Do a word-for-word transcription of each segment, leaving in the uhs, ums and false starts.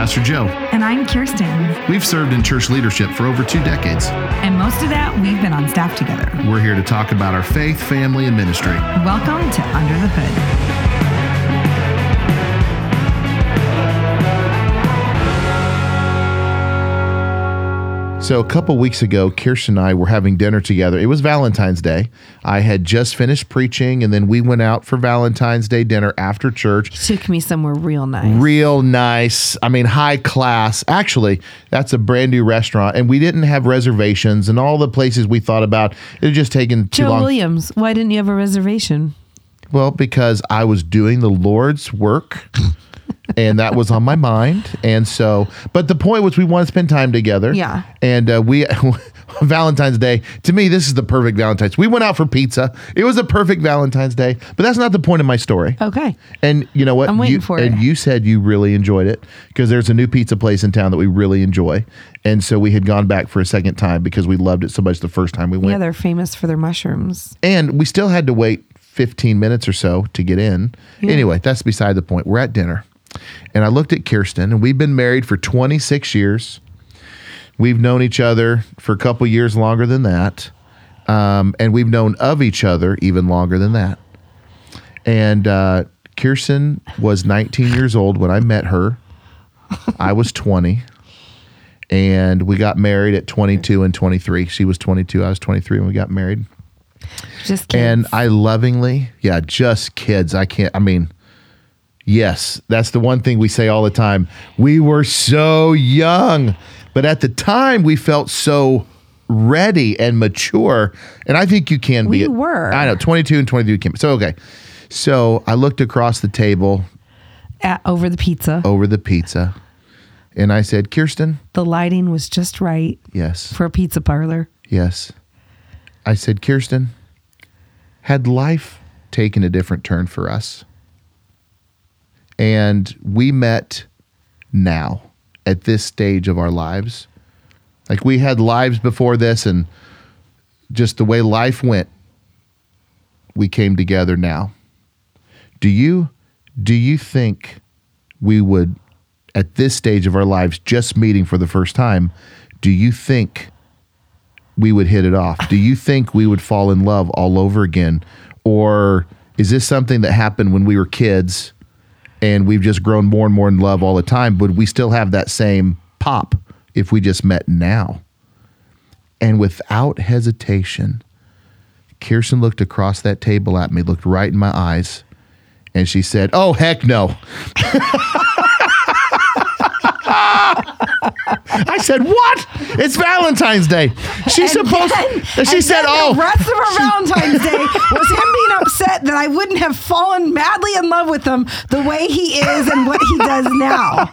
Pastor Joe. And I'm Kirsten. We've served in church leadership for over two decades. And most of that, we've been on staff together. We're here to talk about our faith, family, and ministry. Welcome to Under the Hood. So a couple weeks ago, Kirsten and I were having dinner together. It was Valentine's Day. I had just finished preaching, and then we went out for Valentine's Day dinner after church. He took me somewhere real nice. Real nice. I mean, high class. Actually, that's a brand new restaurant, and we didn't have reservations, and all the places we thought about, it had just taken too Joe long. Williams, why didn't you have a reservation? Well, because I was doing the Lord's work. And that was on my mind. And so, but the point was we want to spend time together. Yeah. And uh, we, Valentine's Day, to me, this is the perfect Valentine's. We went out for pizza. It was a perfect Valentine's Day, but that's not the point of my story. Okay. And you know what? I'm waiting you, for and it. And you said you really enjoyed it because there's a new pizza place in town that we really enjoy. And so we had gone back for a second time because we loved it so much the first time we went. Yeah, they're famous for their mushrooms. And we still had to wait fifteen minutes or so to get in. Yeah. Anyway, that's beside the point. We're at dinner. And I looked at Kirsten, and we've been married for twenty-six years. We've known each other for a couple years longer than that. Um, and we've known of each other even longer than that. And uh, Kirsten was nineteen years old when I met her. I was twenty. And we got married at twenty-two and twenty-three. She was twenty-two. I was twenty-three when we got married. Just kids. And I lovingly, yeah, just kids. I can't, I mean... Yes, that's the one thing we say all the time. We were so young, but at the time we felt so ready and mature. And I think you can we be. We were. I know, twenty-two and twenty-three can be. So, okay. So I looked across the table. At, over the pizza. Over the pizza. And I said, Kirsten. The lighting was just right. Yes. For a pizza parlor. Yes. I said, Kirsten, had life taken a different turn for us? And we met now at this stage of our lives. Like we had lives before this, and just the way life went, we came together now. Do you, do you think we would, at this stage of our lives, just meeting for the first time, do you think we would hit it off? Do you think we would fall in love all over again? Or is this something that happened when we were kids and we've just grown more and more in love all the time, but we still have that same pop if we just met now? And without hesitation, Kirsten looked across that table at me, looked right in my eyes, and she said, oh, heck no. I said, what? It's Valentine's Day. She's and supposed then, to, she said, oh. The rest of our Valentine's Day was him being upset that I wouldn't have fallen madly in love with him the way he is and what he does now.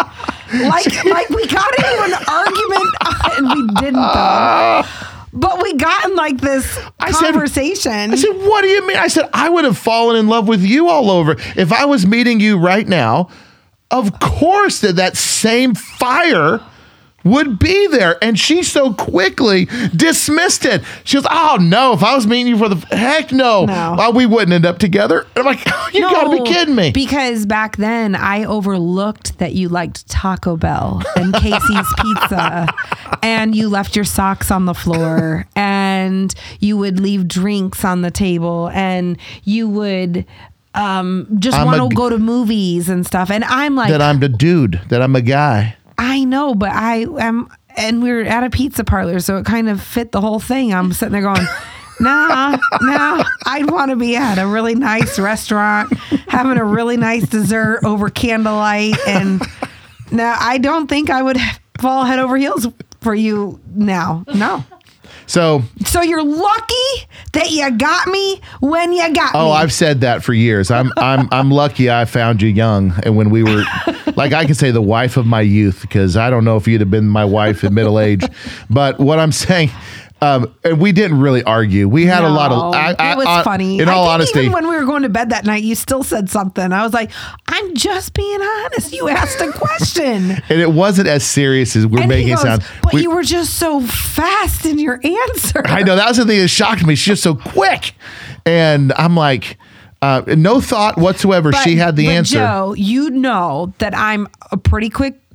Like, like we got into an argument, and we didn't though. But we got in like this I conversation. Said, I said, what do you mean? I said, I would have fallen in love with you all over. If I was meeting you right now, of course that that same fire would be there. And she so quickly dismissed it. She goes, oh, no, if I was meeting you for the, heck no. no. Well, we wouldn't end up together. And I'm like, oh, you no, got to be kidding me. Because back then I overlooked that you liked Taco Bell and Casey's Pizza, and you left your socks on the floor, and you would leave drinks on the table, and you would... Um, just want to go to movies and stuff. And I'm like... That I'm the dude, that I'm a guy. I know, but I am... And we were at a pizza parlor, so it kind of fit the whole thing. I'm sitting there going, nah, nah, I'd want to be at a really nice restaurant, having a really nice dessert over candlelight. And now I don't think I would fall head over heels for you now. No. So, so you're lucky that you got me when you got oh, me. Oh, I've said that for years. I'm I'm I'm lucky I found you young, and when we were, like, I can say the wife of my youth, because I don't know if you'd have been my wife in middle age, but what I'm saying. Um, and we didn't really argue. We had no, a lot of. I, I, it was I, funny. In I all think honesty, even when we were going to bed that night, you still said something. I was like, "I'm just being honest. You asked a question, and it wasn't as serious as we're and making he goes, it sound. But we, you were just so fast in your answer. I know, that was the thing that shocked me. She's just so quick, and I'm like. Uh, no thought whatsoever. But, she had the but answer. Joe, you know that I'm a pretty quick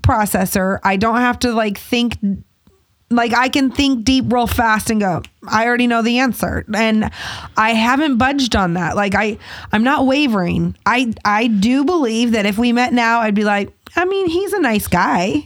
processor. I don't have to like think, like I can think deep real fast and go, I already know the answer. And I haven't budged on that. Like I, I'm not wavering. I, I do believe that if we met now, I'd be like, I mean, he's a nice guy.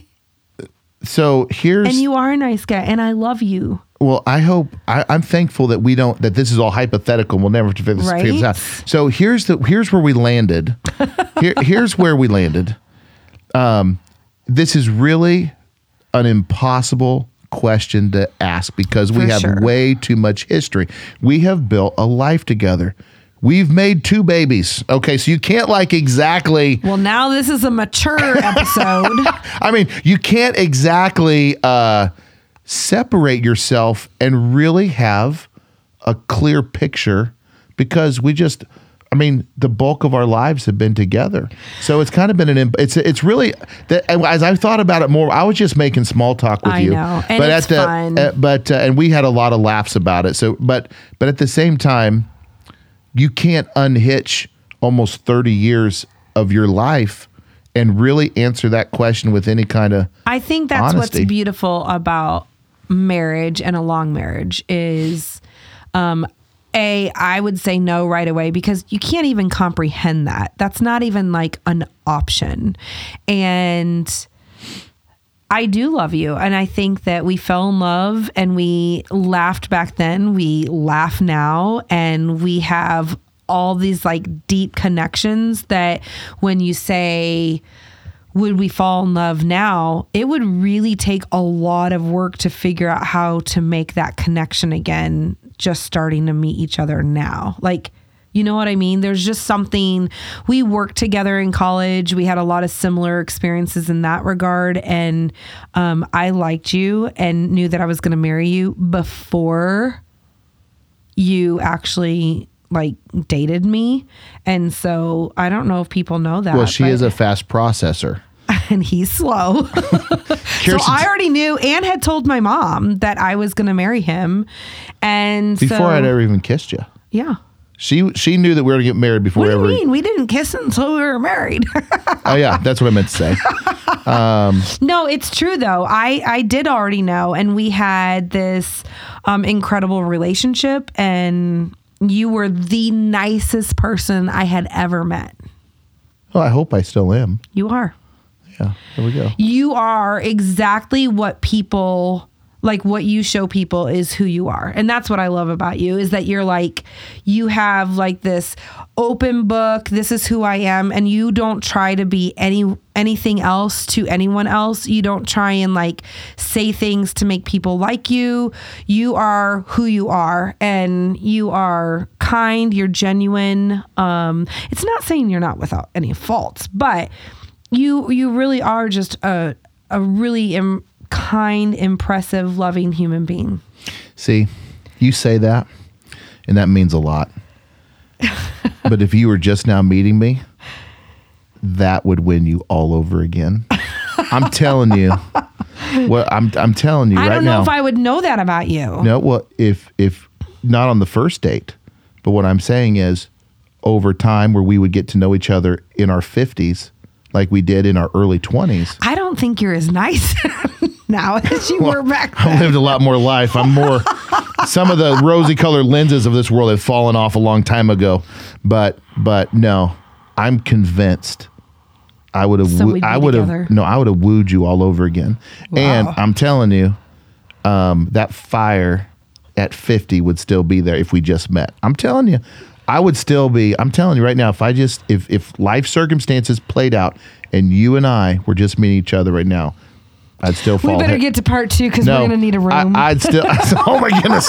So here's, and you are a nice guy and I love you. Well, I hope I, I'm thankful that we don't that this is all hypothetical. We'll never figure this, right? figure this out. So here's the here's where we landed. Here, here's where we landed. Um, this is really an impossible question to ask because we For have sure. way too much history. We have built a life together. We've made two babies. Okay, so you can't like exactly. Well, now this is a mature episode. I mean, you can't exactly. Uh, separate yourself and really have a clear picture because we just, I mean, the bulk of our lives have been together. So it's kind of been an, it's it's really, that as I thought about it more, I was just making small talk with I you. know, and but it's at the, fun. Uh, but, uh, and we had a lot of laughs about it. So, but, but at the same time, you can't unhitch almost thirty years of your life and really answer that question with any kind of I think that's honesty. what's beautiful about marriage and a long marriage is um a I would say no right away because you can't even comprehend that. That's not even like an option. And I do love you. And I think that we fell in love and we laughed back then. We laugh now and we have all these like deep connections that when you say, would we fall in love now? It would really take a lot of work to figure out how to make that connection again, just starting to meet each other now. Like, you know what I mean? There's just something, we worked together in college. We had a lot of similar experiences in that regard. And um, I liked you and knew that I was going to marry you before you actually like dated me. And so I don't know if people know that. Well, she but- is a fast processor. and he's slow. So Kirsten's- I already knew and had told my mom that I was going to marry him. And Before so, I'd ever even kissed you. yeah. She she knew that we were going to get married before What do you ever. mean? We didn't kiss until we were married. Oh, yeah. That's what I meant to say. No, it's true though. I, I did already know. And we had this um, incredible relationship and you were the nicest person I had ever met. Well, I hope I still am. You are. Yeah. There we go. You are exactly what people like what you show people is who you are. And that's what I love about you is that you're like, you have like this open book. This is who I am. And you don't try to be any, anything else to anyone else. You don't try and like say things to make people like you. You are who you are and you are kind. You're genuine. Um, it's not saying you're not without any faults, but you, you really are just a, a really Im- kind, impressive, loving human being. See, you say that, and that means a lot. But if you were just now meeting me, that would win you all over again. I'm telling you. Well, I'm I'm telling you I right don't know now. if I would know that about you. No, well, if if not on the first date, but what I'm saying is, over time, where we would get to know each other in our fifties, like we did in our early twenties. I don't think you're as nice now as you were back I then. lived a lot more life. I'm more. Some of the rosy colored lenses of this world have fallen off a long time ago, but but no, I'm convinced. I would have. So woo- we'd be I would together. have. No, I would have wooed you all over again. And Wow. I'm telling you, um, that fire at fifty would still be there if we just met. I'm telling you, I would still be. I'm telling you right now, if I just if if life circumstances played out and you and I were just meeting each other right now, I'd still We fall. better head- get to part two because no, we're going to need a room. I, I'd still. Oh my goodness!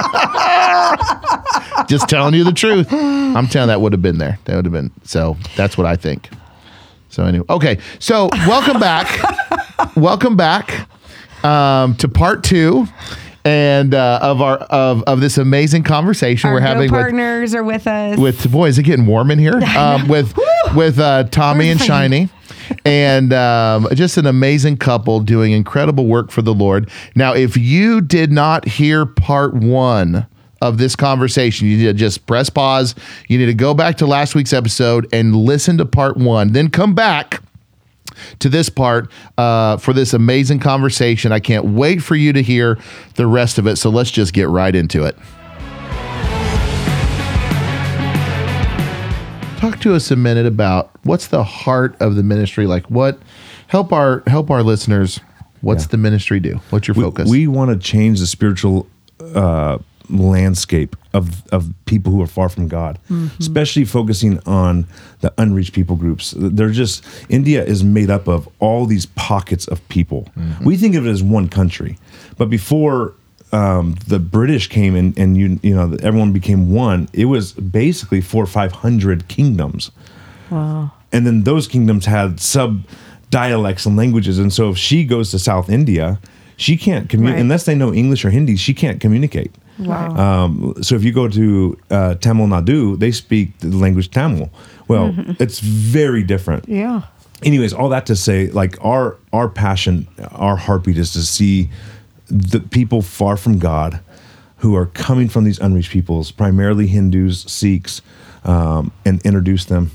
Just telling you the truth. I'm telling that would have been there. That would have been. So that's what I think. So anyway, okay. So welcome back. welcome back um, to part two, and uh, of our of of this amazing conversation Our we're having with partners are with us. with boy, is it getting warm in here? Um, with with uh, Tommy and Where's Shiny, and um, just an amazing couple doing incredible work for the Lord. Now, if you did not hear part one of this conversation, you need to just press pause. You need to go back to last week's episode and listen to part one. Then come back to this part uh, for this amazing conversation. I can't wait for you to hear the rest of it. So let's just get right into it. Talk to us a minute about what's the heart of the ministry. Like what help our help our listeners. What's Yeah. the ministry do? What's your We, focus? we want to change the spiritual uh, landscape of, of people who are far from God, especially focusing on the unreached people groups. They're just, India is made up of all these pockets of people. We think of it as one country, but before um, the British came and, and you, you know, everyone became one, it was basically four or five hundred kingdoms. Wow. And then those kingdoms had sub dialects and languages. And so if she goes to South India, she can't communicate, Right. unless they know English or Hindi, she can't communicate. Wow. Um, so if you go to uh, Tamil Nadu, they speak the language Tamil. Well, it's very different. Yeah. Anyways, all that to say, like our our passion, our heartbeat is to see the people far from God who are coming from these unreached peoples, primarily Hindus, Sikhs, um, and introduce them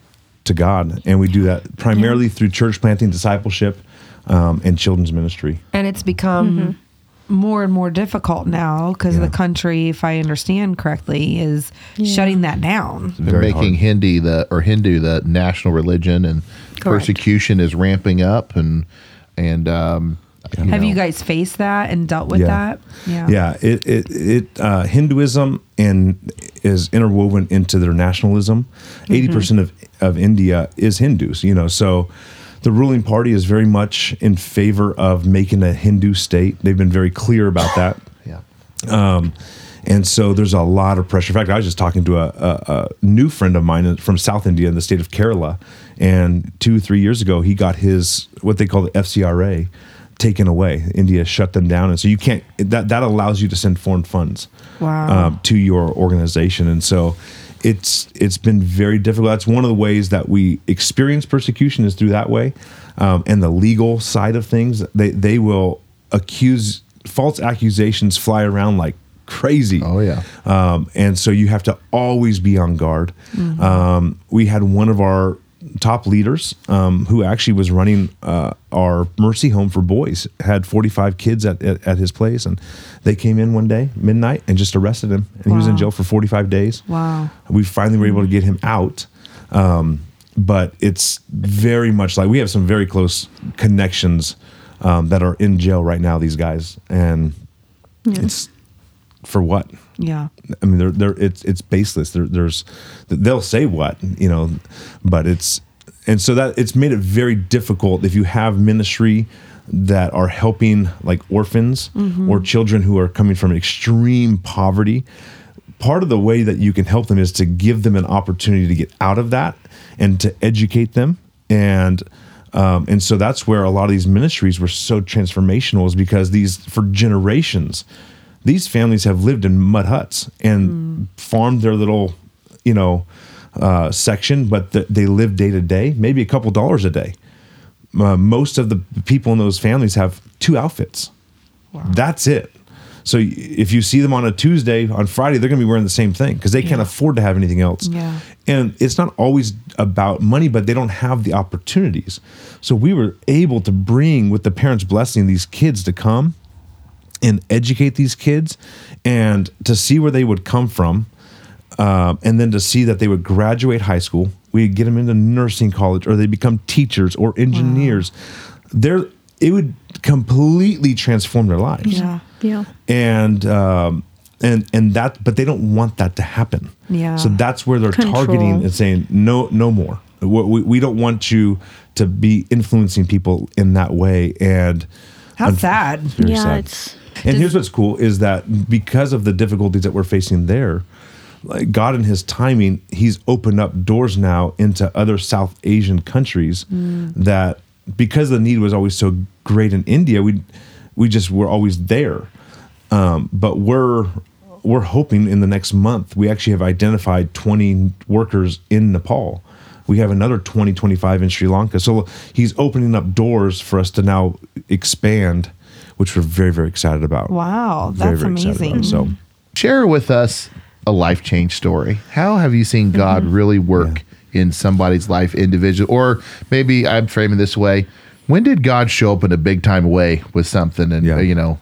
to God. And we do that primarily through church planting, discipleship, um, and children's ministry. And it's become more and more difficult now because Yeah. the country, if I understand correctly, is shutting that down. They're Very making hard. Hindi the or Hindu the national religion, and persecution is ramping up. And and um, you Have know, you guys faced that and dealt with Yeah. that? Yeah. Yeah, it it, it uh, Hinduism and is interwoven into their nationalism. eighty percent of of India is Hindus, you know. So the ruling party is very much in favor of making a Hindu state. They've been very clear about that. Yeah. Um, and so there's a lot of pressure. In fact, I was just talking to a, a, a new friend of mine from South India in the state of Kerala, and two, three years ago, he got his what they call the F C R A taken away. India shut them down, and so you can't. That that allows you to send foreign funds Wow. um, to your organization, and so it's it's been very difficult. That's one of the ways that we experience persecution is through that way, um, and the legal side of things. They they will accuse false accusations fly around like crazy. Oh, yeah. Um, and so you have to always be on guard. Um, we had one of our top leaders um, who actually was running uh, our Mercy Home for boys, had forty-five kids at, at, at his place. And they came in one day, midnight, and just arrested him. And he was in Wow. jail for forty-five days. Wow. We finally were able to get him out. Um, but it's very much like we have some very close connections um, that are in jail right now, these guys. And it's for what? Yeah. I mean, they're, they're, it's it's baseless. There, there's, they'll say what, you know, but it's, and so that it's made it very difficult if you have ministry that are helping like orphans or children who are coming from extreme poverty. Part of the way that you can help them is to give them an opportunity to get out of that and to educate them. And, um, and so that's where a lot of these ministries were so transformational, is because these, for generations, these families have lived in mud huts and farmed their little, you know, uh, section, but th- they live day to day, maybe a couple dollars a day. Uh, most of the people in those families have two outfits. That's it. So y- if you see them on a Tuesday, on Friday, they're going to be wearing the same thing because they can't afford to have anything else. Yeah. And it's not always about money, but they don't have the opportunities. So we were able to bring, with the parents' blessing, these kids to come and educate these kids, and to see where they would come from, um, and then to see that they would graduate high school. We'd get them into nursing college, or they become teachers or engineers. They're, it would completely transform their lives. Yeah. Yeah. And um, and and that, but they don't want that to happen. Yeah. So that's where they're Control. targeting and saying, no, no more. We, we, we don't want you to be influencing people in that way. And How Unf- sad. very Yeah, sad. it's- And here's what's cool is that because of the difficulties that we're facing there, like God in his timing, he's opened up doors now into other South Asian countries that, because the need was always so great in India, we we just were always there. Um, but we're we're hoping in the next month, we actually have identified twenty workers in Nepal. We have another twenty, twenty-five in Sri Lanka. So he's opening up doors for us to now expand, which we're very, very excited about. Wow. Very, That's very excited amazing. about. So Share with us a life change story. How have you seen God really work in somebody's life individual, or maybe I'm framing this way. When did God show up in a big time way with something? And, Yeah. you know,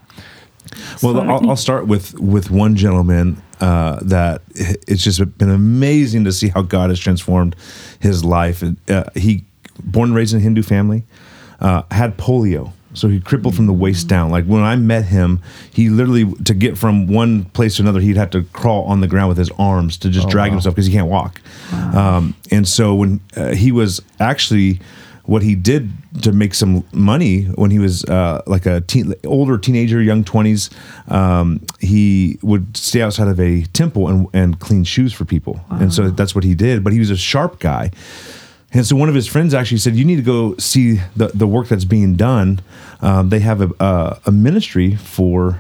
Well, I'll, I'll start with with one gentleman uh, that it's just been amazing to see how God has transformed his life. And, uh, he born and raised in a Hindu family, uh, had polio. So he crippled from the waist down. Like when I met him, he literally, to get from one place to another, he'd have to crawl on the ground with his arms to just Oh, drag wow. himself because he can't walk. Um, and so when uh, he was actually, what he did to make some money when he was uh, like a teen, older teenager, young twenties, um, he would stay outside of a temple and, and clean shoes for people. And so that's what he did. But he was a sharp guy. And so one of his friends actually said, you need to go see the, the work that's being done. Um, they have a, a, a ministry for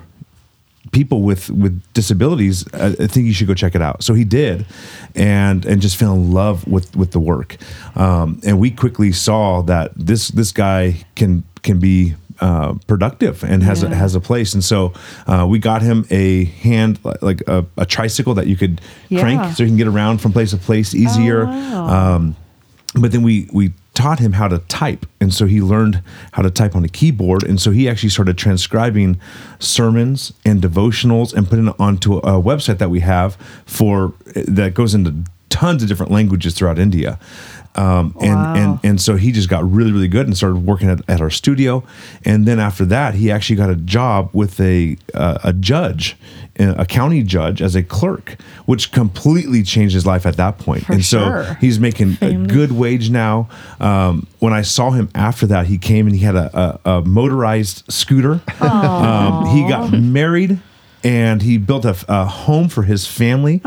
people with, with disabilities. I, I think you should go check it out. So he did, and and just fell in love with, with the work. Um, and we quickly saw that this this guy can can be uh, productive and has a, Yeah. has a place. And so uh, we got him a hand, like a, a tricycle that you could Yeah. crank so he can get around from place to place easier. Oh, wow. Um, but then we we taught him how to type, and so he learned how to type on a keyboard, and so he actually started transcribing sermons and devotionals and putting it onto a website that we have for that goes into tons of different languages throughout India. Um, and, Wow. and and so he just got really, really good and started working at, at our studio. And then after that, he actually got a job with a uh, a judge, a county judge, as a clerk, which completely changed his life at that point. For and so sure. he's making a good wage now. Um, when I saw him after that, he came and he had a, a, a motorized scooter. Um, he got married. And he built a, a home for his family.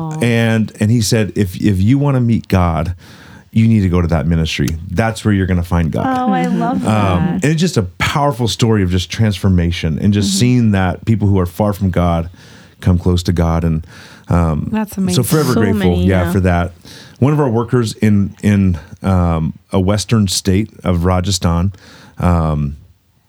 And and he said, if if you want to meet God, you need to go to that ministry. That's where you're going to find God. Oh, I love that. Um, and it's just a powerful story of just transformation and just seeing that people who are far from God come close to God. And um, That's amazing. so forever So grateful, many, yeah, yeah. for that. One of our workers in in um, a western state of Rajasthan, um,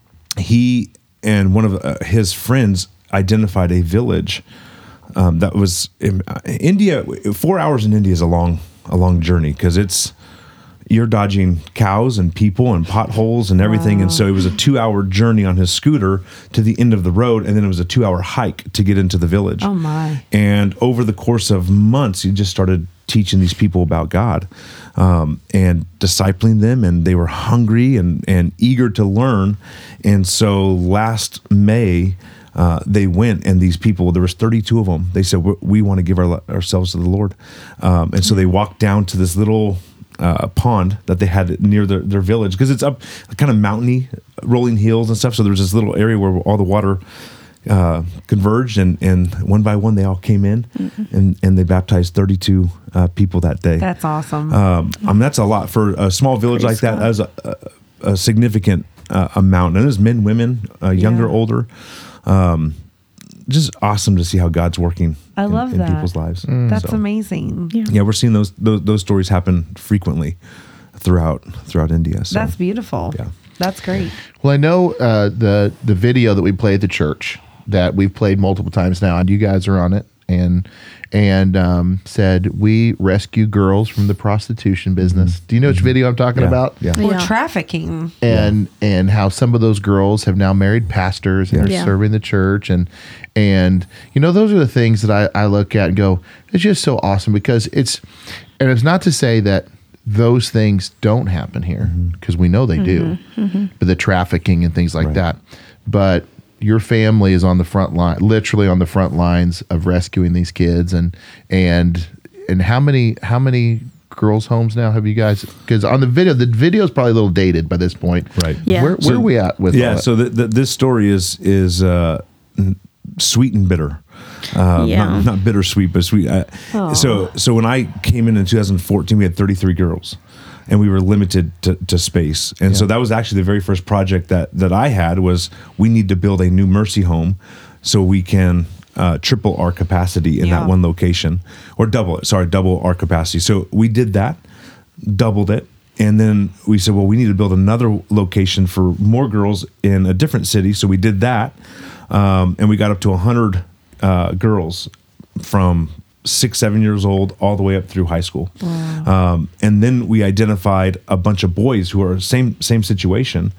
he and one of uh, his friends identified a village um, that was in uh, India. Four hours in India is a long a long journey because it's you're dodging cows and people and potholes and everything. And so it was a two hour journey on his scooter to the end of the road. And then it was a two hour hike to get into the village. Oh, my. And over the course of months, he just started teaching these people about God um, and discipling them. And they were hungry and, and eager to learn. And so last May, Uh, they went, and these people, there was thirty-two of them. They said, we, we want to give our, ourselves to the Lord. Um, and so they walked down to this little uh, pond that they had near their, their village, because it's up kind of mountainy, rolling hills and stuff. So there was this little area where all the water uh, converged, and, and one by one, they all came in, and, and they baptized thirty-two uh, people that day. That's awesome. Um, I mean, that's a lot for a small village Praise like that. God. That was a, a, a significant uh, amount. And it was men, women, uh, younger, Yeah. older. Um, just awesome to see how God's working I in, love in that. people's lives. That's So, amazing. Yeah. yeah, we're seeing those, those those stories happen frequently throughout throughout India. So That's beautiful. Yeah. That's great. well, I know uh, the the video that we play at the church that we've played multiple times now, and you guys are on it, and and um, said we rescue girls from the prostitution business. Do you know which video I'm talking yeah, about? yeah. Or Yeah. trafficking. and and how some of those girls have now married pastors and they're Yeah. serving the church, and and you know, those are the things that I, I look at and go, it's just so awesome, because it's, and it's not to say that those things don't happen here, because we know they do, but the trafficking and things like Right. that, but your family is on the front line, literally on the front lines of rescuing these kids. And and and how many how many girls' homes now have you guys? Because on the video, the video is probably a little dated by this point. Right. Yeah. Where, where So- are we at with all yeah, that? so the, the, this story is is uh, n- sweet and bitter. Uh, Yeah. not, not bittersweet, but sweet. Uh, so so when I came in in two thousand fourteen, we had thirty-three girls, and we were limited to, to space. And so Yeah. that was actually the very first project that that I had was we need to build a new mercy home so we can uh, triple our capacity in Yeah. that one location, or double it. Sorry, double our capacity. So we did that, doubled it. And then we said, well, we need to build another location for more girls in a different city. So we did that. Um, and we got up to one hundred uh, girls from six, seven years old, all the way up through high school. Wow. Um, and then we identified a bunch of boys who are same same situation,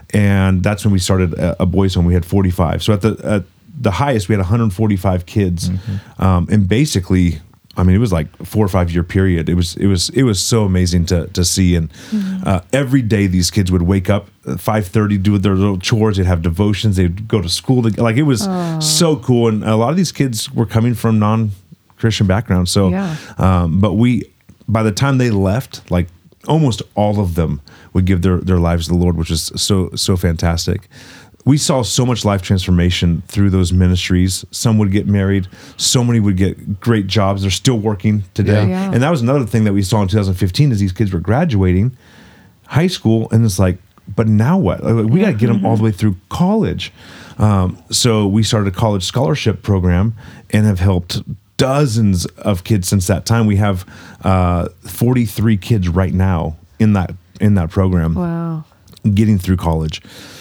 and that's when we started a, a boys' home. We had forty-five. So at the at the highest, we had one hundred forty-five kids, mm-hmm. um, and basically, I mean, it was like four or five year period. It was it was it was so amazing to to see. And mm-hmm. uh, every day, these kids would wake up at five thirty, do their little chores. They'd have devotions. They'd go to school. To, like it was oh. so cool. And a lot of these kids were coming from non Christian backgrounds. So, yeah. um, but we, by the time they left, like almost all of them would give their their lives to the Lord, which is so so fantastic. We saw so much life transformation through those ministries. Some would get married. So many would get great jobs. They're still working today. Yeah. And that was another thing that we saw in two thousand fifteen is these kids were graduating high school. And it's like, but now what? Like, we got to get them all the way through college. Um, so we started a college scholarship program and have helped dozens of kids since that time. We have uh, forty-three kids right now in that in that program. Wow. Getting through college.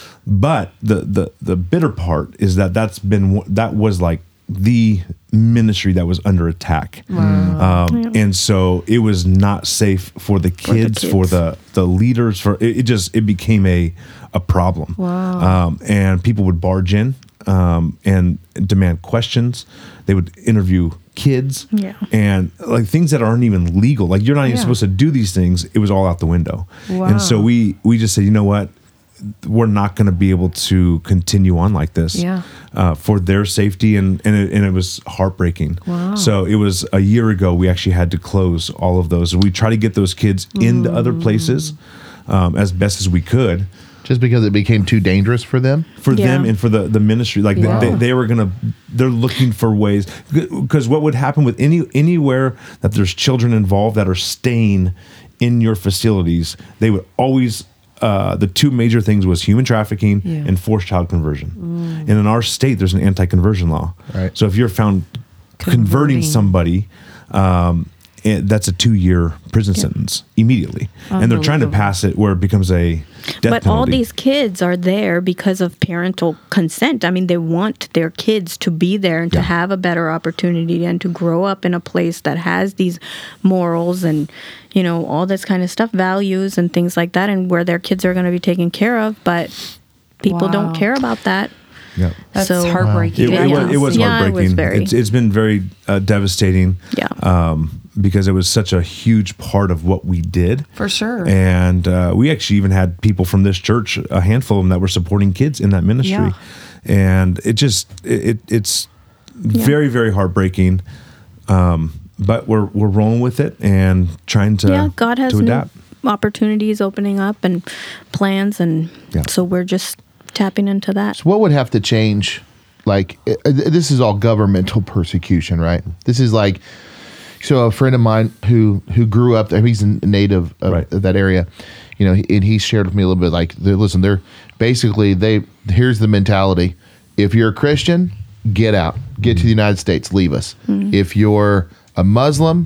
But the, the the bitter part is that that's been that was like the ministry that was under attack, wow. um, yeah. and so it was not safe for the kids, for the, kids. For the, the leaders. For it, it just it became a a problem, wow. um, and people would barge in um, and demand questions. They would interview kids, yeah. and like things that aren't even legal. Like you're not even yeah. supposed to do these things. It was all out the window, wow. and so we we just said, you know what. We're not going to be able to continue on like this yeah. uh, for their safety. And, and, it, and it was heartbreaking. Wow. So it was a year ago, we actually had to close all of those. We try to get those kids mm. into other places um, as best as we could. Just because it became too dangerous for them? For yeah. them and for the, the ministry. Like yeah. they, they were going to, they're looking for ways. Because what would happen with any anywhere that there's children involved that are staying in your facilities, they would always... Uh, the two major things was human trafficking yeah. and forced child conversion. Mm. And in our state, there's an anti-conversion law. Right. So if you're found Converting. converting somebody, um, it, that's a two-year prison yeah. sentence immediately. And they're trying to pass it where it becomes a death But penalty. all these kids are there because of parental consent. I mean, they want their kids to be there and Yeah. to have a better opportunity and to grow up in a place that has these morals and, you know, all this kind of stuff, values and things like that, and where their kids are going to be taken care of. But people Wow. don't care about that. Yeah. That's So- heartbreaking. It, it, Yeah. was, it was Yeah, it heartbreaking. was very- it's, it's been very uh, devastating. Yeah. Um, because it was such a huge part of what we did. For sure. And uh, we actually even had people from this church, a handful of them that were supporting kids in that ministry. Yeah. And it just, it, it's very, very heartbreaking. Um, but we're, we're rolling with it and trying to, yeah, God has to new adapt. opportunities opening up and plans. And Yeah. so we're just tapping into that. So what would have to change? Like, uh, this is all governmental persecution, right? This is like, so a friend of mine who who grew up there, he's a native of, Right. of that area, you know, and he shared with me a little bit like, they're, listen, they're basically, they, here's the mentality. If you're a Christian, get out, get to the United States, leave us. Mm-hmm. If you're a Muslim,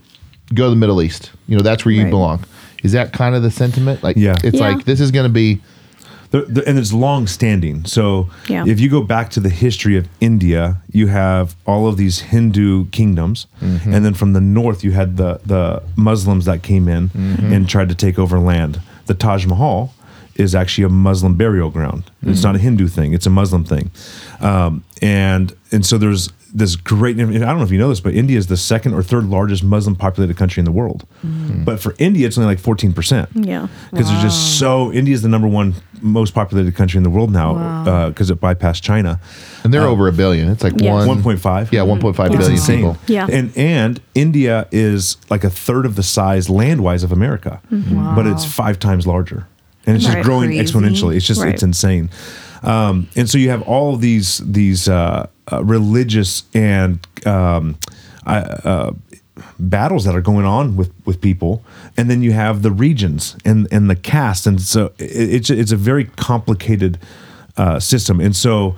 go to the Middle East. You know, that's where you Right. belong. Is that kind of the sentiment? Like, Yeah. it's Yeah. like, this is going to be, The, the, and it's long standing. So Yeah. if you go back to the history of India, you have all of these Hindu kingdoms. Mm-hmm. And then from the north, you had the, the Muslims that came in Mm-hmm. and tried to take over land. The Taj Mahal is actually a Muslim burial ground. Mm-hmm. It's not a Hindu thing. It's a Muslim thing. Um, and, and so there's this great, and I don't know if you know this, but India is the second or third largest Muslim populated country in the world. Mm-hmm. But for India, it's only like fourteen percent. Yeah. Because it's just so, India is the number one most populated country in the world now because Wow. uh, it bypassed China. and they're Um, over a billion. It's like Yes. one, one point five. Yeah, one point five Yeah. billion It's insane. people. Yeah. And and India is like a third of the size land-wise of America, Wow. but it's five times larger. And it's just Right. growing Crazy. exponentially. It's just, Right. it's insane. Um, and so you have all of these, these uh, uh, religious and um, uh, uh, battles that are going on with, with people. And then you have the regions and, and the caste. And so it, it's, it's a very complicated uh, system. And so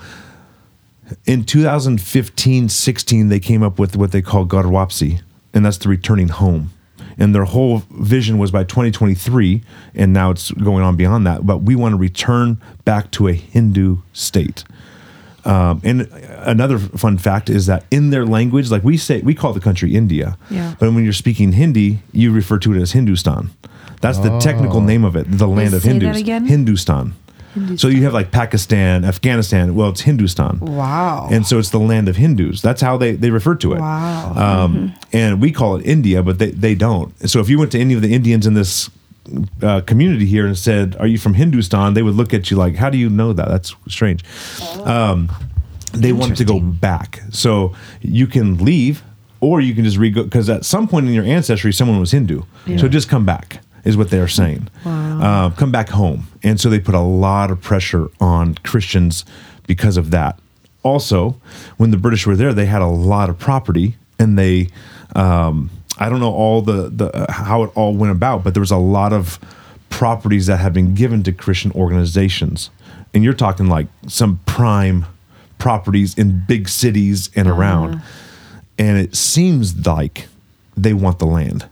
in two thousand fifteen, sixteen, they came up with what they call Garwapsi, and that's the returning home. And their whole vision was by twenty twenty-three, and now it's going on beyond that. But we want to return back to a Hindu state. Um, and another fun fact is that in their language, like we say, we call the country India, Yeah. but when you're speaking Hindi, you refer to it as Hindustan. That's the technical name of it, the land of say that Hindus. again? Hindustan. So you have like Pakistan, Afghanistan. Well, it's Hindustan. Wow. And so it's the land of Hindus. That's how they, they refer to it. Wow. Um, And we call it India, but they, they don't. So if you went to any of the Indians in this uh, community here and said, "Are you from Hindustan?" they would look at you like, "How do you know that? That's strange." Um, they want to go back. So you can leave or you can just re-go, because at some point in your ancestry, someone was Hindu. So just come back is what they're saying. Uh, come back home. And so they put a lot of pressure on Christians because of that. Also, when the British were there, they had a lot of property, and they, um, I don't know all the, the uh, how it all went about, but there was a lot of properties that have been given to Christian organizations. And you're talking like some prime properties in big cities and around. And it seems like they want the land.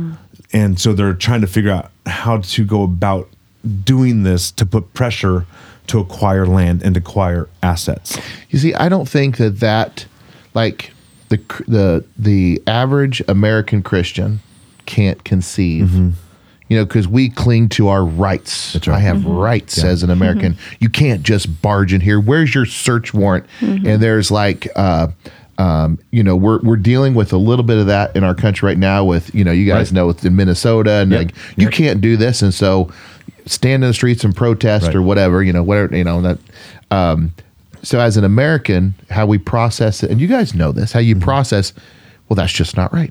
And so they're trying to figure out how to go about doing this to put pressure to acquire land and acquire assets. You see, I don't think that that, like, the the the average American Christian can't conceive, you know, because we cling to our rights. That's right. I have rights as an American. You can't just barge in here. Where's your search warrant? And there's like, uh, um, you know, we're we're dealing with a little bit of that in our country right now. With, you know, you guys Right. know it's in Minnesota, and Yep. like you Yep. can't do this, and so stand in the streets and protest Right. or whatever. You know, whatever. You know that. Um, So as an American, how we process it, and you guys know this, how you process, well, that's just not right.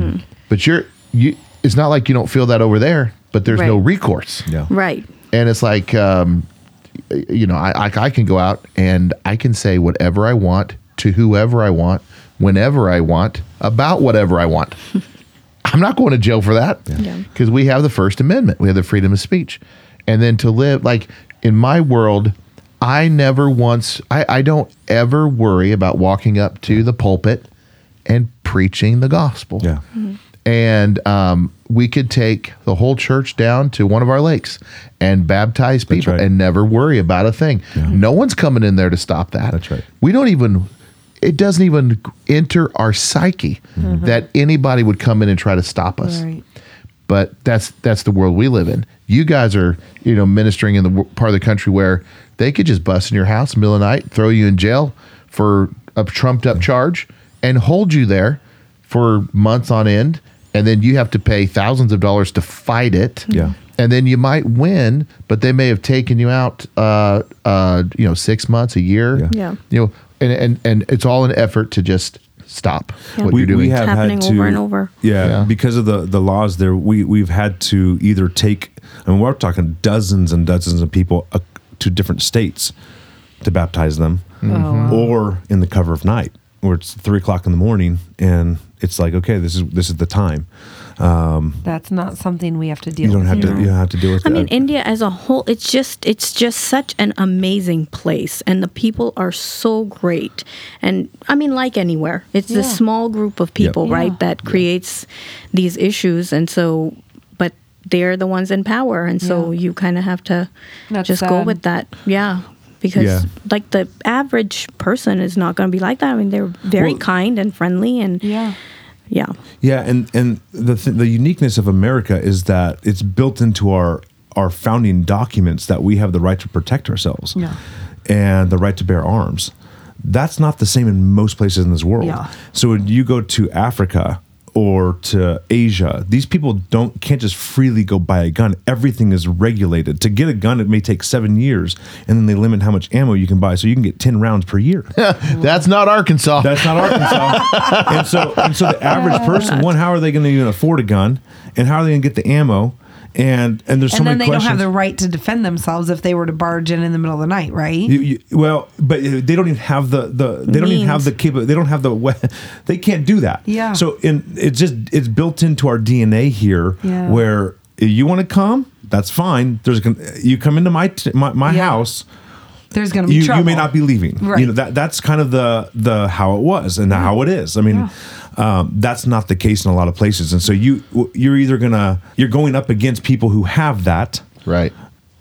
But you're you. It's not like you don't feel that over there, but there's no Right. recourse. Yeah. Right. And it's like, um, you know, I, I I can go out and I can say whatever I want to whoever I want, whenever I want, about whatever I want. I'm not going to jail for that Yeah. because we have the First Amendment. We have the freedom of speech. And then to live, like in my world, I never once, I, I don't ever worry about walking up to the pulpit and preaching the gospel. Yeah. And um, we could take the whole church down to one of our lakes and baptize people right. and never worry about a thing. No one's coming in there to stop that. That's right. We don't even, it doesn't even enter our psyche that anybody would come in and try to stop us. Right. But that's that's the world we live in. You guys are, you know, ministering in the w- part of the country where they could just bust in your house in the middle of the night, throw you in jail for a trumped up charge, and hold you there for months on end, and then you have to pay thousands of dollars to fight it. Yeah. And then you might win, but they may have taken you out, uh, uh, you know, six months, a year. Yeah. Yeah. You know, and and and it's all an effort to just stop Yeah. what we, you're doing. we have happening had to, over and over. Yeah, Yeah. because of the, the laws there, we, we've had to either take, I mean, we're talking dozens and dozens of people uh, to different states to baptize them, or in the cover of night, where it's three o'clock in the morning, and it's like, okay, this is this is the time. That's not something we have to deal You don't with. have to here. you don't have to deal with I that. mean, India as a whole, it's just it's just such an amazing place, and the people are so great. And I mean, like anywhere, it's Yeah. a small group of people, Yeah. right, that creates these issues, and so, but they're the ones in power, and so Yeah. you kind of have to That's just go sad. with that, yeah. Because Yeah. like the average person is not going to be like that. I mean, they're very Well- kind and friendly, and Yeah. yeah. Yeah, and and the th- the uniqueness of America is that it's built into our our founding documents that we have the right to protect ourselves, Yeah. and the right to bear arms. That's not the same in most places in this world. Yeah. So when you go to Africa or to Asia, these people don't can't just freely go buy a gun. Everything is regulated. To get a gun, it may take seven years, and then they limit how much ammo you can buy, so you can get ten rounds per year. That's not Arkansas. That's not Arkansas. and so and so the average person, one, how are they going to even afford a gun? And how are they going to get the ammo? And and there's so And then many they don't questions. have the right to defend themselves if they were to barge in in the middle of the night, right? You- you- well, but uh, they don't even have the, the they don't even have Means. the capability. They don't have the we- they can't do that. Yeah. So in it's just it's built into our D N A here, Yeah. where you want to come, that's fine. There's gon- you come into my t- my, my Yeah. house. There's going to be You, trouble. you may not be leaving. Right. You know that that's kind of the the how it was and how it is. I mean, um, that's not the case in a lot of places. And so you you're either gonna you're going up against people who have that, right.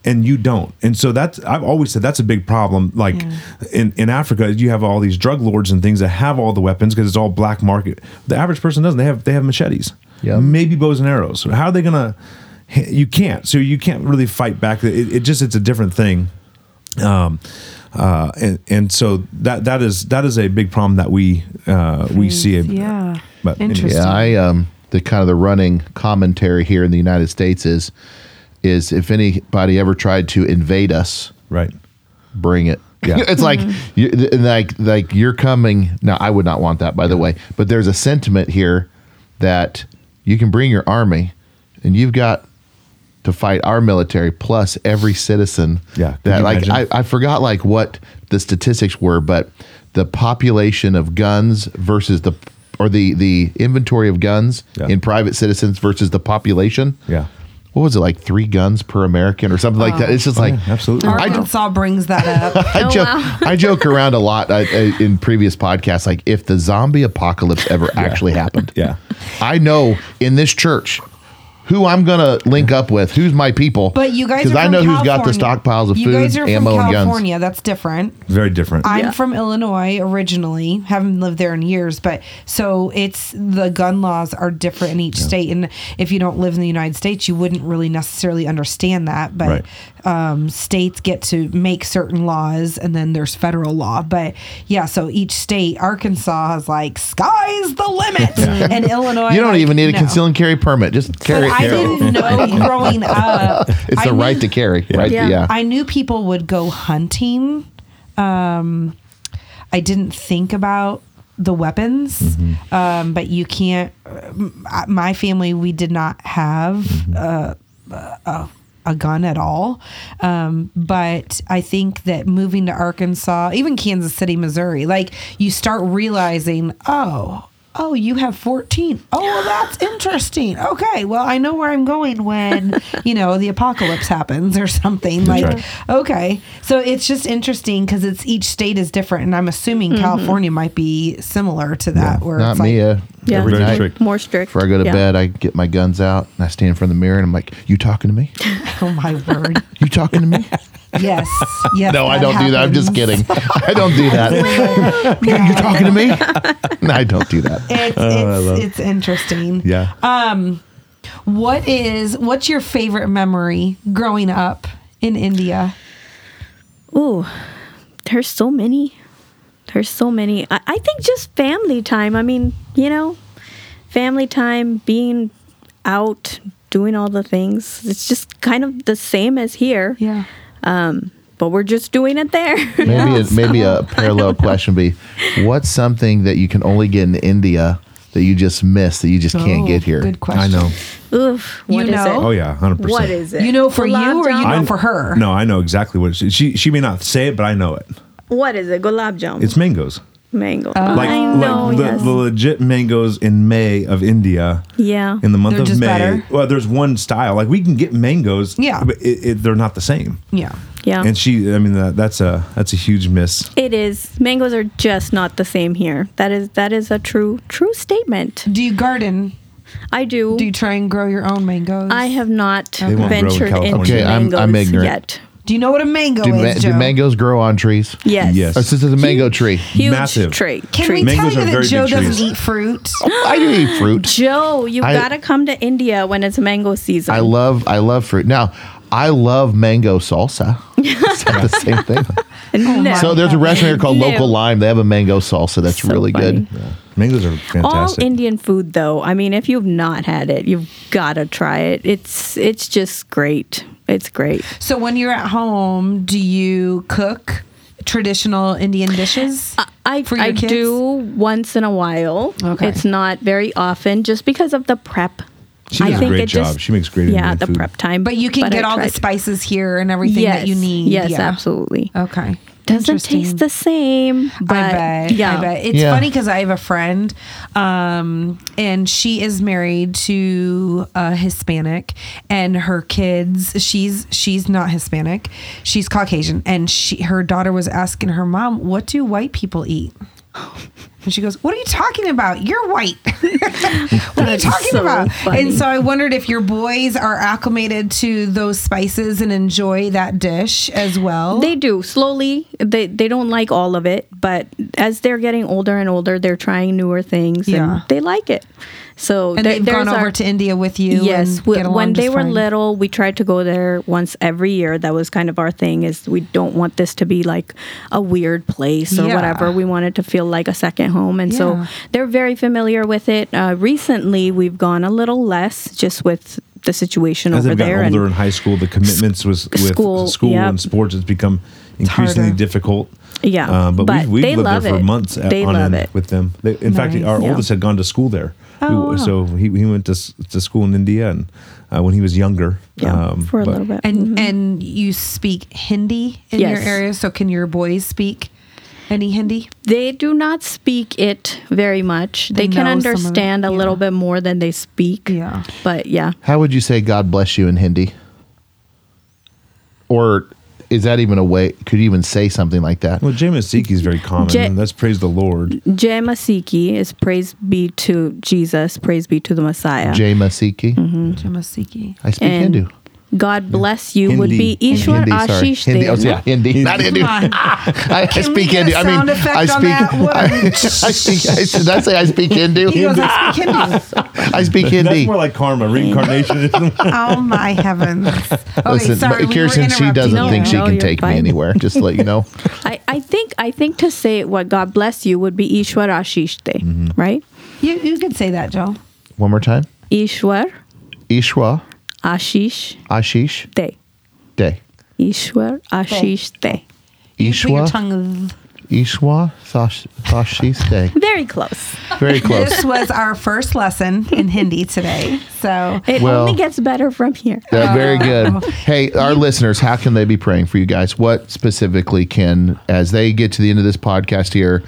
and you don't. And so that's, I've always said that's a big problem. Like Yeah. in, in Africa, you have all these drug lords and things that have all the weapons because it's all black market. The average person doesn't. They have they have machetes, Yeah. maybe bows and arrows. How are they gonna? You can't. So you can't really fight back. It, it just it's a different thing. Um, uh, and and so that that is that is a big problem that we uh, we see. It, Yeah. But anyway. Interesting. Yeah, I um the kind of the running commentary here in the United States is is if anybody ever tried to invade us, Right. bring it. Yeah. It's like you, like like you're coming. Now, I would not want that, by the way. But there's a sentiment here that you can bring your army, and you've got to fight our military plus every citizen. Yeah. Could That you like I, imagine? I forgot like what the statistics were, but the population of guns versus the or the the inventory of guns Yeah. in private citizens versus the population. Yeah. What was it, like three guns per American or something like that? It's just like Oh, yeah, absolutely. I don't- Arkansas brings that up. I Oh, joke, wow. I joke around a lot uh, uh, in previous podcasts. Like, if the zombie apocalypse ever actually happened, Yeah. I know in this church who I'm gonna link up with, who's my people. But you guys, because are I from know who's got the California. stockpiles of you food, guys are ammo, from and guns. California. That's different. Very different. I'm Yeah. from Illinois originally. Haven't lived there in years, but so it's the gun laws are different in each state. And if you don't live in the United States, you wouldn't really necessarily understand that. But um, states get to make certain laws, and then there's federal law. But yeah, so each state, Arkansas is like sky's the limit, and Illinois, You don't like, even need a no. conceal and carry permit. Just carry But it. I didn't know growing up. It's I a right knew- to carry, right? Yeah. Yeah. I knew people would go hunting. Um, I didn't think about the weapons, Mm-hmm. um, but you can't. Uh, my family, we did not have Mm-hmm. uh, a, a gun at all. Um, but I think that moving to Arkansas, even Kansas City, Missouri, like you start realizing, oh. Oh, you have fourteen. Oh, well, that's interesting. Okay, well, I know where I'm going when, you know, the apocalypse happens or something. Like, right. okay. So it's just interesting because it's each state is different. And I'm assuming California might be similar to that. Where Not it's me. like, Uh, Yeah. every Very night strict. More strict. before I go to Yeah. bed, I get my guns out and I stand in front of the mirror and I'm like, "You talking to me? oh, my word. You talking to me?" Yes. Yes. No, I don't do that. I'm just happens. kidding. I don't do that. Yeah. You talking to me? No, I don't do that. It's, Oh, it's, it's interesting. Yeah. Um, what is, what's your favorite memory growing up in India? Ooh, there's so many. There's so many. I, I think just family time. I mean, you know, family time, being out, doing all the things. It's just kind of the same as here. Yeah. Um, but we're just doing it there. Maybe a, maybe a parallel question would be, what's something that you can only get in India that you just miss that you just can't Oh, get here? good question. I know. Oof. What You is know? it? Oh yeah, one hundred percent. What is it? You know for Gulab you or you jam? know I- for her? No, I know exactly what it is. She she may not say it, but I know it. What is it? Gulab jam. It's mangoes. mango. Like I know. like the, yes. the legit mangoes in May of India. yeah. In the month They're of just May. better? Well, there's one style. Like we can get mangoes. Yeah. But it, it, they're not the same. Yeah. yeah. And she, I mean, that, that's a that's a huge miss. It is. Mangoes are just not the same here. That is that is a true true statement. Do you garden? I do. Do you try and grow your own mangoes? I have not They won't grow in ventured California. into Okay, I'm- mangoes I'm ignorant. yet. Do you know what a mango Do, ma- is, do Joe? mangoes grow on trees? Yes. Yes. Oh, so this is a mango tree. Huge Massive. tree. Can tree. we tell Mangoes you are that very Joe big trees. doesn't eat fruit? I do eat fruit. Joe, you I- gotta come to India when it's mango season. I love I love fruit. Now, I love mango salsa. Is that the same thing? no. So there's a restaurant here called No. Local Lime. They have a mango salsa that's So really funny. good. Mangoes are All fantastic. Indian food, though. I mean, if you've not had it, you've gotta try it. It's it's just great. It's great. So when you're at home, do you cook traditional Indian dishes? I For your I kids? do once in a while. Okay. It's not very often, just because of the prep. She I does a think great it job. just- She makes great Yeah, Indian the food. prep time. But you can get I all the tried. spices here and everything yes, that you need. Yes, Yeah. absolutely. Okay. Doesn't Interesting. taste the same, but I bet. yeah. I bet. It's Yeah. funny because I have a friend, um, and she is married to a Hispanic, and her kids. She's she's not Hispanic, she's Caucasian, and she her daughter was asking her mom, "What do white people eat?" And she goes, what are you talking about? You're white. What are you That's talking so about? funny. And so I wondered if your boys are acclimated to those spices and enjoy that dish as well. They do slowly. They they don't like all of it, but as they're getting older and older, they're trying newer things, Yeah. and they like it. So and there- they've gone there's over our- to India with you. Yes, and w- get along when they just were fine. little, we tried to go there once every year. That was kind of our thing. Is we don't want this to be like a weird place or Yeah. whatever. We want it to feel like a second home, and Yeah. so they're very familiar with it. Uh, recently, we've gone a little less, just with the situation As over they've gotten there. older and in high school, the commitments was with school, school, yep. and sports has become increasingly harder. difficult. Yeah, Uh, but, but we've, we've they lived love there for it. months at, They on love end it. with them. They, in fact, Nice. our Yeah. oldest had gone to school there. Oh, We- wow. So he, he went to, s- to school in India and uh, when he was younger. yeah, um, for a but- little bit. And and you speak Hindi in your Yes. area, so can your boys speak any Hindi? They do not speak it very much. They They, can know some of it, understand a yeah. little bit more than they speak. Yeah. But yeah. How would you say God bless you in Hindi? Or is that even a way? Could you even say something like that? Well, Jay Masiki is very common. Jay- and that's praise the Lord. Jai Masiki is praise be to Jesus, praise be to the Messiah. Jay Masiki. Jamasiki. I speak And Hindu. God bless you would Hindi. be Ishwar Hindi, sorry. Ashish Hindi. Oh, Dev. yeah, Hindi. Not Hindu. Come on. I, I Can we speak get a Hindu. I mean, sound effect I on speak. that? What? I, I speak. I, did I say I speak Hindu? He goes, I speak Hindi. I speak That's Hindi. more like karma, reincarnation. Oh my heavens. Okay, Listen, sorry. but we Kirsten, were she interrupting doesn't No, you. think she no, can you're take me fine. anywhere. Just to let you know. I, I think I think to say what God bless you would be Ishwar Ashish Te, Mm-hmm. right? You, you could say that, Joe. One more time. Ishwar Ishwa Ashish Ashish Te. Day. Ishwar Ashish Te. You put your Ishwa tongue. Ishwa Sash- Ashish Day. Very close. Very close. This was our first lesson in Hindi today. So It Well- only gets better from here. Yeah, very good. Hey, our listeners, how can they be praying for you guys? What specifically can, as they get to the end of this podcast here,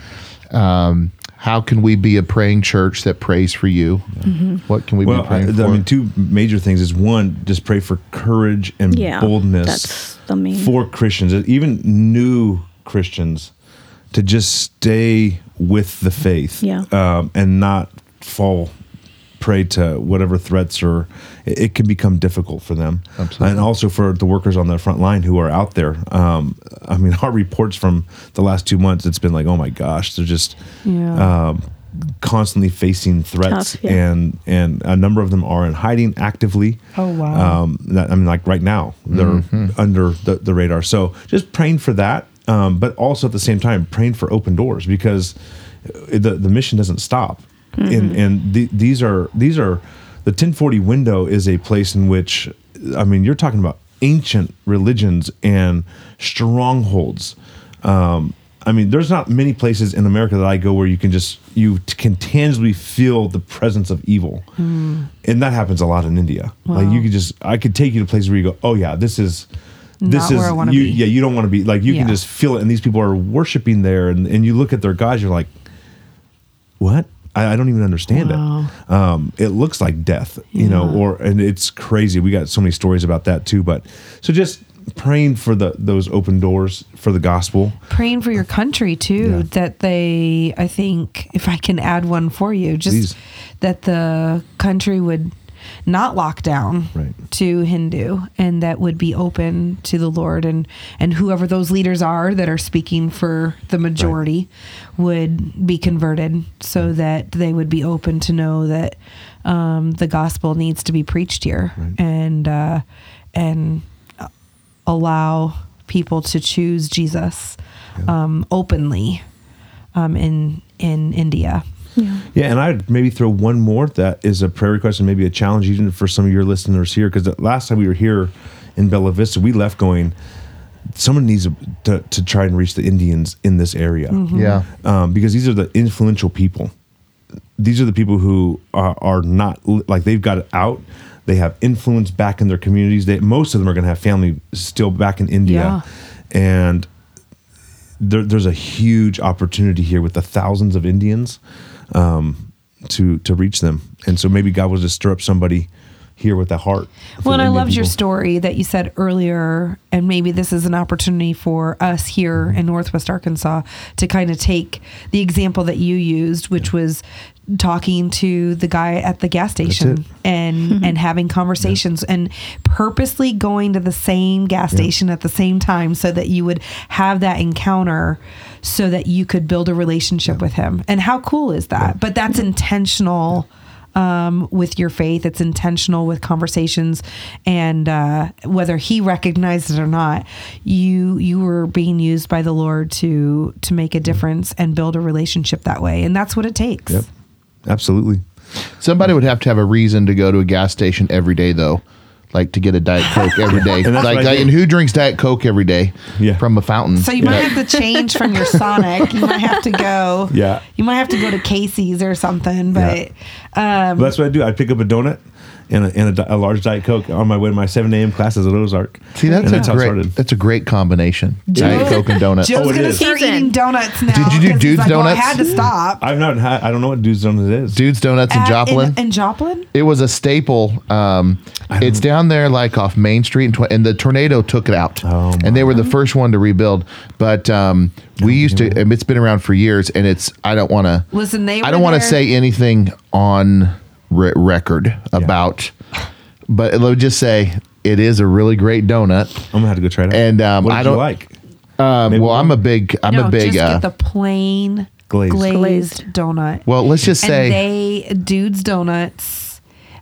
um, how can we be a praying church that prays for you? What can we Well, be praying I, for? I mean, two major things is one, just pray for courage and Yeah, boldness that's the main. for Christians, even new Christians, to just stay with the faith, Yeah. um, and not fall prey to whatever threats or it, it can become difficult for them. Absolutely. And also for the workers on the front line who are out there. Um, I mean, our reports from the last two months, it's been like, oh my gosh, they're just Yeah. um, constantly facing threats, Tough, yeah. and and a number of them are in hiding actively. Oh, wow. Um, that, I mean, like right now, they're under the, the radar. So just praying for that, um, but also at the same time praying for open doors, because the the mission doesn't stop. And and the, these are these are the ten forty window is a place in which, I mean, you're talking about ancient religions and strongholds. Um, I mean, there's not many places in America that I go where you can just you t- can tangibly feel the presence of evil, and that happens a lot in India. Like you could just, I could take you to places where you go, oh yeah, this is this Not is where I wanna you, be. yeah, you don't want to be like you Yeah. can just feel it, and these people are worshiping there, and and you look at their gods, you're like, what? I, I don't even understand Wow. it. Um, it looks like death, you know, Yeah. or and it's crazy. We got so many stories about that too. But so just praying for the those open doors for the gospel. praying for your country too, Yeah. that they, I think, if I can add one for you, just Please. that the country would not lock down Right. to Hindu, and that would be open to the Lord, and and whoever those leaders are that are speaking for the majority would be converted, so that they would be open to know that um, the gospel needs to be preached here, Right. and uh, and allow people to choose Jesus um, openly um, in in India. Yeah. Yeah, and I'd maybe throw one more that is a prayer request and maybe a challenge even for some of your listeners here, because the last time we were here in Bella Vista, we left going, someone needs to, to try and reach the Indians in this area. Yeah. Um, because these are the influential people. These are the people who are, are not, like they've got it out. They have influence back in their communities. They, most of them are going to have family still back in India. And there, there's a huge opportunity here with the thousands of Indians um, to to reach them. And so maybe God will just stir up somebody here with that heart. for Well, and the I Indian loved your people. story that you said earlier, and maybe this is an opportunity for us here in Northwest Arkansas to kind of take the example that you used, which was talking to the guy at the gas station it. and and having conversations and purposely going to the same gas station at the same time so that you would have that encounter so that you could build a relationship with him. And how cool is that? But that's intentional. Um, with your faith, it's intentional with conversations, and uh, whether he recognized it or not, you you were being used by the Lord to to make a difference and build a relationship that way, and that's what it takes. Yep. Absolutely. Somebody would have to have a reason to go to a gas station every day, though, like to get a Diet Coke every day. And that's like, what I like, did. and who drinks Diet Coke every day Yeah. from a fountain? So you might have to change from your Sonic. You might have to go. Yeah. You might have to go to Casey's or something. But um, But that's what I do. I pick up a donut and a, and a, di- a large Diet Coke on my way to my seven a.m. classes at Ozark. See, that's And a how it great. started. That's a great combination. Diet Coke and donuts. Joe's Oh, it gonna is. start Season. eating donuts now. Did you do 'cause he's Dude's like, well, I Donuts? had to stop. I've not had, I don't know what Dude's Donut is. Dude's Donuts in At- Joplin. In, in Joplin? It was a staple. Um, it's down there, like off Main Street, and, tw- and the tornado took it out. Oh, and they were the first one to rebuild. But um, we used to. and It's been around for years, and it's. I don't want to. Listen, they I were don't want to there- say anything on re- record about. But let me just say, it is a really great donut. I'm gonna have to go try it out. And, um, what did I you don't- like? Um, Maybe well, I'm a one. big. I'm no, a big. just Uh, get the plain Glazed. glazed, Glazed. donut. well, let's just say. and they Dude's Donuts.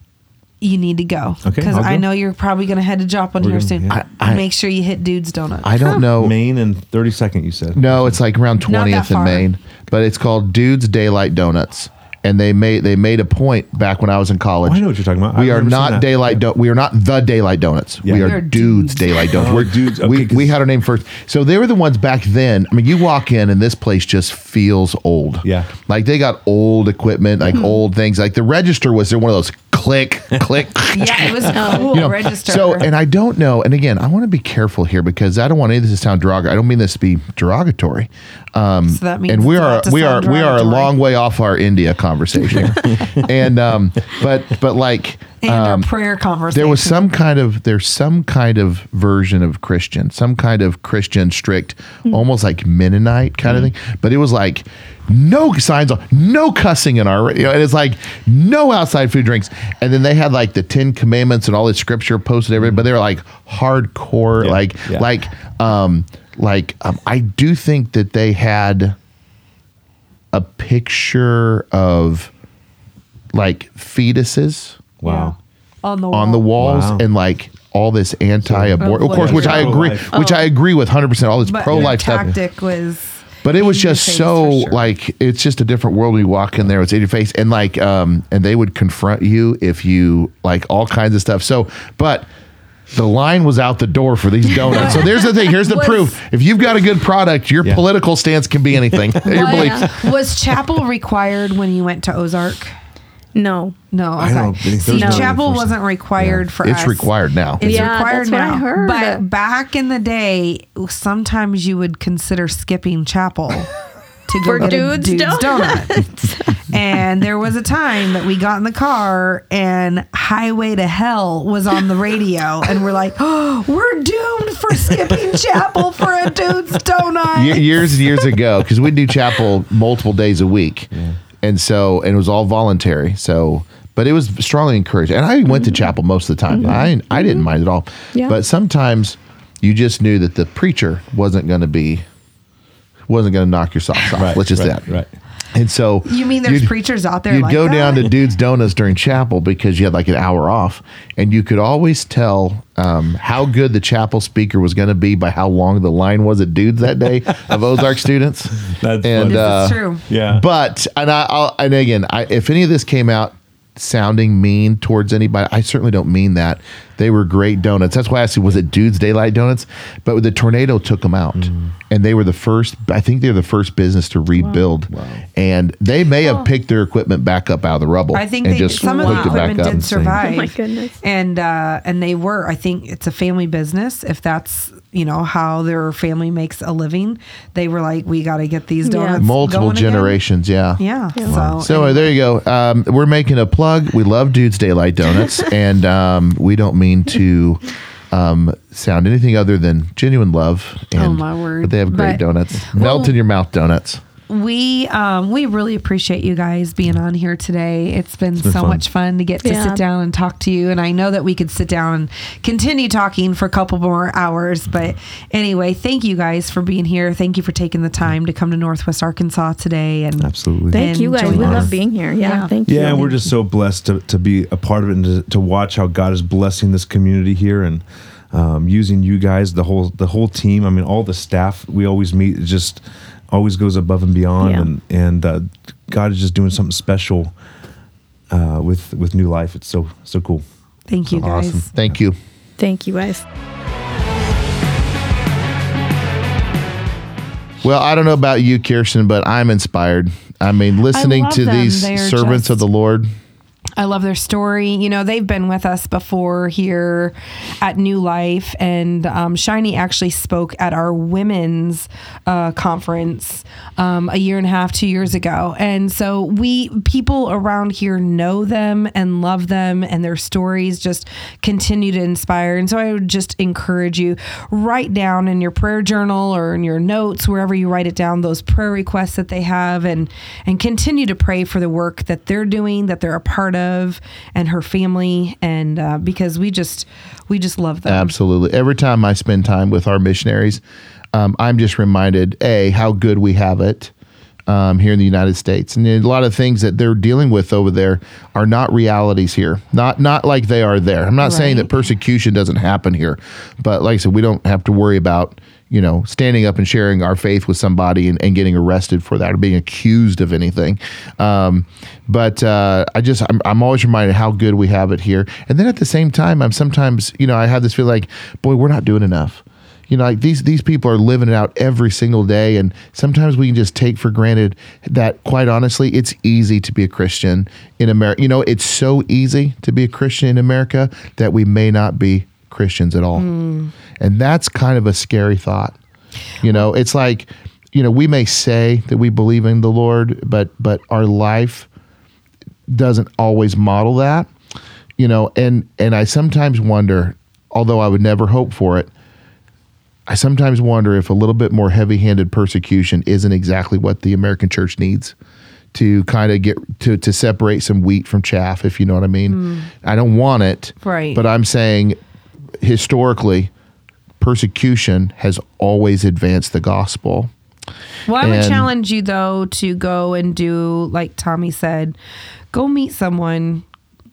You need to go Okay, because I'll I go. know you're probably going to head to Joplin We're here gonna- soon. yeah. I- I- Make sure you hit Dude's Donuts. I don't know. Maine and thirty-second, you said. No, it's like around Not that twentieth in far. Maine, but it's called Dude's Daylight Donuts, and they made they made a point back when I was in college. Oh, I know what you're talking about. We I've are never seen not that. Daylight. Do- we are not the Daylight Donuts. Yeah. We We are are Dude's Dudes. Daylight Donuts. Oh, We're, Dudes. Okay, we 'cause- we had our name first. So they were the ones back then. I mean, you walk in and this place just feels old. Yeah. like they got old equipment, like Hmm. old things. Like the register was there one of those click click. yeah, it was a cool You know, register. So, and I don't know. And again, I want to be careful here because I don't want any of this to sound derogatory. I don't mean this to be derogatory. Um, So that means and we it's are about to we are sound we are a derogatory. long way off our India conversation. and um, but but like and our um, prayer conversation. there was some kind of there's some kind of version of Christian, some kind of Christian strict, almost like Mennonite kind of thing. But it was like no signs, on, no cussing in our, you know, and it's like no outside food drinks. And then they had like the Ten Commandments and all this scripture posted everywhere, but they were like hardcore, Yeah, like yeah. like um like um, I do think that they had a picture of like fetuses Wow. on the wall. on the walls Wow. and like all this anti-abort, Of of course, which I agree, pro-life. which I agree with one hundred percent. All this But pro-life their stuff, tactic was. but it was in your just face so for sure. like it's just a different world. We walk in there, it's in your face, and like um, and they would confront you if you like all kinds of stuff. So, but. The line was out the door for these donuts. So there's the thing. Here's the Was- proof. If you've got a good product, your Yeah. political stance can be anything. your beliefs. Was, was chapel required when you went to Ozark? No. No, I okay. don't think See, there's no chapel enforcement. wasn't required for It's us. required now. It's Yeah, required that's what I now. heard. But back in the day, sometimes you would consider skipping chapel to go For get Dude's a dude's donut. And there was a time that we got in the car and Highway to Hell was on the radio, and we're like, "Oh, we're doomed for skipping chapel for a dude's donut." Ye- years and years ago, because we do chapel multiple days a week, and so and it was all voluntary. So, but it was strongly encouraged, and I went to chapel most of the time. I I didn't mind at all. Yeah. But sometimes you just knew that the preacher wasn't going to be wasn't going to knock your socks off. Right, Let's just right, that. right. And so You mean there's you'd- preachers out there You'd like go that? down to Dude's Donuts during chapel because you had like an hour off, and you could always tell um, how good the chapel speaker was going to be by how long the line was at Dude's that day of Ozark students. That's and funny. This uh, is true. Yeah. But and I I'll, and again, I, if any of this came out sounding mean towards anybody, I certainly don't mean that. They were great donuts. That's why I asked you, was it Dude's Daylight Donuts? But the tornado took them out, Mm. and they were the first. I think they were the first business to rebuild, and they may have picked their equipment back up out of the rubble. I think and they just some of the hooked it back equipment up. did survive. Oh my goodness. And uh, and they were. I think it's a family business. If that's you know, how their family makes a living, they were like, we got to get these Yeah. donuts Multiple going again. generations, yeah. Yeah. So So, uh, there you go. Um, we're making a plug. We love Dude's Daylight Donuts, and um, we don't mean to um, sound anything other than genuine love. And, Oh, my word. But they have great But- donuts. Melt in your mouth donuts. we um, we really appreciate you guys being on here today. It's been, been so fun. much fun to get to Yeah. sit down and talk to you. And I know that we could sit down and continue talking for a couple more hours. But anyway, thank you guys for being here. Thank you for taking the time to come to Northwest Arkansas today. And Absolutely. Thank you guys. join We us. love being here. Yeah, Yeah. thank you. Yeah, and we're just so blessed to, to be a part of it and to, to watch how God is blessing this community here and um, using you guys, the whole the whole team. I mean, all the staff we always meet it just always goes above and beyond, Yeah. and and uh, God is just doing something special uh, with with New Life. It's so so cool. thank you guys. Awesome. Thank you. Thank you guys. Well, I don't know about you, Kirsten, but I'm inspired. I mean, listening love to them. these They are servants of just- the Lord. I love their story. You know, they've been with us before here at New Life, and um, Shiny actually spoke at our women's uh, conference um, a year and a half, two years ago. And so we, people around here know them and love them, and their stories just continue to inspire. And so I would just encourage you, write down in your prayer journal or in your notes, wherever you write it down, those prayer requests that they have, and and continue to pray for the work that they're doing, that they're a part of, and her family, and uh, because we just we just love them. Absolutely. Every time I spend time with our missionaries, um, I'm just reminded, A, how good we have it um, here in the United States. And a lot of things that they're dealing with over there are not realities here. Not not like they are there. I'm not saying Right. that persecution doesn't happen here. But like I said, we don't have to worry about, you know, standing up and sharing our faith with somebody and, and getting arrested for that or being accused of anything. Um, but uh, I just, I'm, I'm always reminded how good we have it here. And then at the same time, I'm sometimes, you know, I have this feel like, boy, we're not doing enough. You know, like these these people are living it out every single day, and sometimes we can just take for granted that, quite honestly, it's easy to be a Christian in America. You know, it's so easy to be a Christian in America that we may not be Christians at all. Mm. And that's kind of a scary thought. You know, it's like, you know, we may say that we believe in the Lord, but but our life doesn't always model that. You know, and and I sometimes wonder, although I would never hope for it, I sometimes wonder if a little bit more heavy-handed persecution isn't exactly what the American church needs to kind of get to to separate some wheat from chaff, if you know what I mean. I don't want it, Right. but I'm saying historically, persecution has always advanced the gospel. Well, I would And- challenge you, though, to go and do, like Tommy said, go meet someone,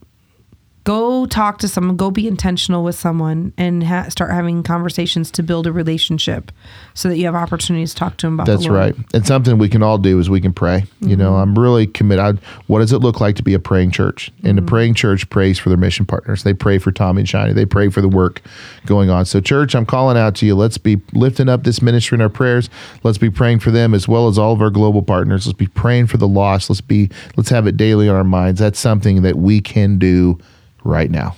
go talk to someone, go be intentional with someone, and ha- start having conversations to build a relationship so that you have opportunities to talk to them about That's the Lord. right. And something we can all do is we can pray. You know, I'm really committed. I, what does it look like to be a praying church? And a praying church prays for their mission partners. They pray for Tommy and Shiny. They pray for the work going on. So, church, I'm calling out to you. Let's be lifting up this ministry in our prayers. Let's be praying for them as well as all of our global partners. Let's be praying for the lost. Let's be. Let's have it daily on our minds. That's something that we can do right now.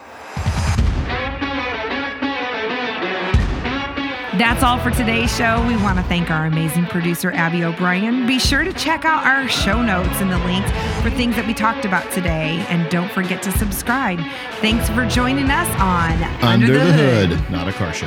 That's all for today's show. We want to thank our amazing producer, Abby O'Brien. Be sure to check out our show notes and the links for things that we talked about today. And don't forget to subscribe. Thanks for joining us on Under, the, hood, not a car show.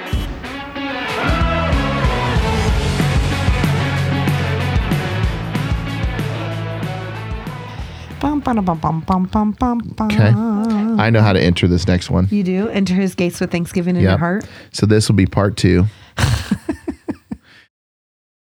Bum, bum, bum, bum, bum, bum, bum, bum. Okay. I know how to enter this next one. You do? Enter his gates with thanksgiving in Yep. your heart. So this will be part two.